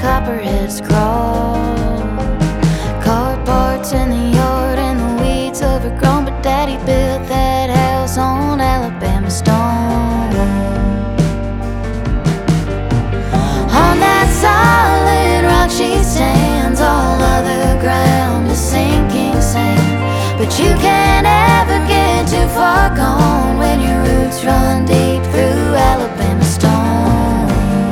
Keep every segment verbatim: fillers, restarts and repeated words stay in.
copperheads crawl. Car parts in the yard and the weeds overgrown, but Daddy built that house on Alabama stone. On that solid rock she stands, all other ground is sinking sand. But you can't ever get too far gone when your roots run deep through Alabama stone.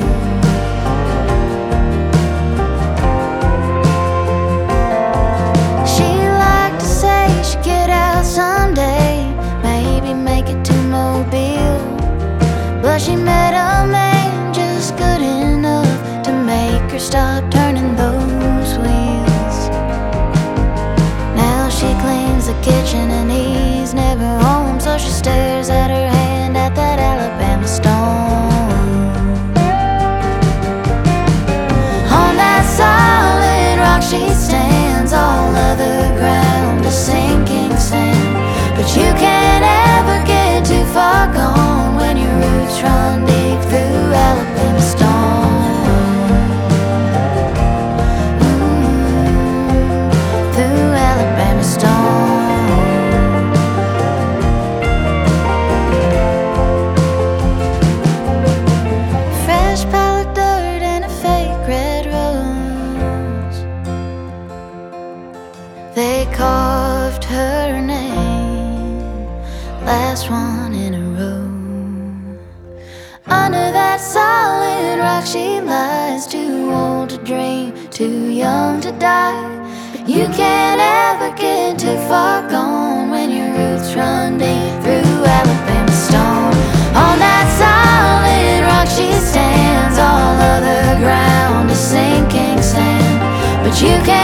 She liked to say she'd get out someday, maybe make it to Mobile, but she met a man just good enough to make her stop turning those wheels. Now she cleans the kitchen and he's never home, so she stares at her hand at that Alabama stone. On that solid rock she stands, all other ground is sinking sand. But you can't ever get too far gone when your roots run deep through Alabama stone. Mm, through Alabama stone. Fresh pile of dirt and a fake red rose. They carved her name, last one in a row. Under that solid rock she lies, too old to dream, too young to die. But you can't ever get too far gone when your roots run deep through Alabama stone. On that solid rock she stands, all other ground is sinking sand. But you can't